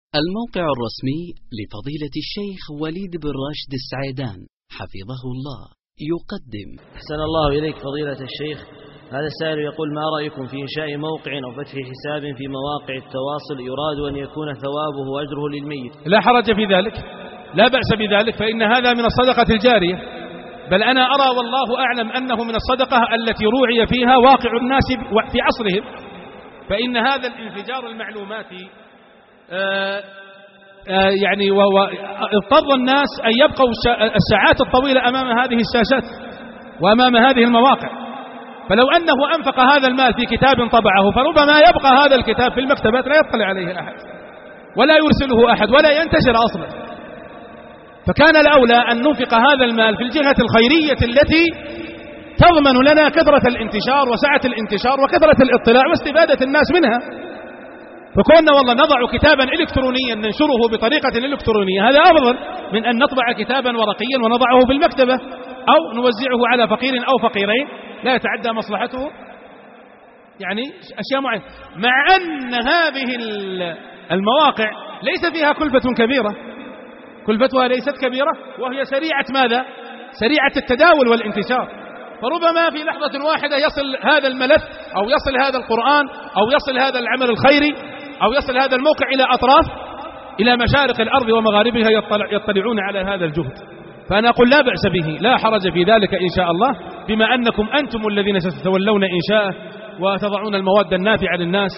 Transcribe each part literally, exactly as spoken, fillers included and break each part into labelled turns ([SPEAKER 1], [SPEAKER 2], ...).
[SPEAKER 1] الموقع الرسمي لفضيلة الشيخ وليد بن راشد السعيدان حفظه الله يقدم.
[SPEAKER 2] أحسن الله إليك فضيلة الشيخ. هذا السائل يقول: ما رأيكم في إنشاء موقع أو فتح حساب في مواقع التواصل يراد أن يكون ثوابه وأجره للميت؟
[SPEAKER 3] لا حرج في ذلك، لا بأس بذلك، فإن هذا من الصدقة الجارية، بل أنا أرى والله أعلم أنه من الصدقة التي روعي فيها واقع الناس في عصرهم، فإن هذا الانفجار المعلوماتي آآ آآ يعني اضطر الناس أن يبقوا الساعات الطويلة أمام هذه الشاشات وأمام هذه المواقع، فلو أنه أنفق هذا المال في كتاب طبعه فربما يبقى هذا الكتاب في المكتبات لا يطلع عليه أحد ولا يرسله أحد ولا ينتشر أصلا، فكان الأولى أن ننفق هذا المال في الجهة الخيرية التي تضمن لنا كثرة الانتشار وسعة الانتشار وكثرة الاطلاع واستفادة الناس منها. فكنا والله نضع كتابا إلكترونيا ننشره بطريقة إلكترونية، هذا أفضل من أن نطبع كتابا ورقيا ونضعه في المكتبة أو نوزعه على فقير أو فقيرين لا يتعدى مصلحته يعني أشياء معينة، مع أن هذه المواقع ليس فيها كلفة كبيرة، كلفتها ليست كبيرة، وهي سريعة ماذا؟ سريعة التداول والانتشار، فربما في لحظة واحدة يصل هذا الملف أو يصل هذا القرآن أو يصل هذا العمل الخيري أو يصل هذا الموقع إلى أطراف إلى مشارق الأرض ومغاربها يطلع يطلعون على هذا الجهد. فأنا أقول لا بأس به، لا حرج في ذلك إن شاء الله، بما أنكم أنتم الذين ستتولون إنشاءه وتضعون المواد النافعة للناس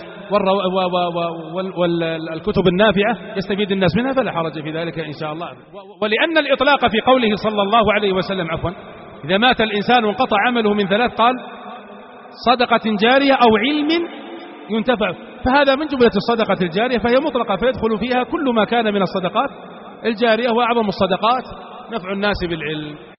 [SPEAKER 3] والكتب النافعة يستفيد الناس منها، فلا حرج في ذلك إن شاء الله. ولأن الإطلاق في قوله صلى الله عليه وسلم عفوا إذا مات الإنسان وانقطع عمله من ثلاث، قال صدقة جارية أو علم ينتفع، فهذا من جملة الصدقة الجارية، فهي مطلقة فيدخل فيها كل ما كان من الصدقات الجارية، وأعظم الصدقات نفع الناس بالعلم.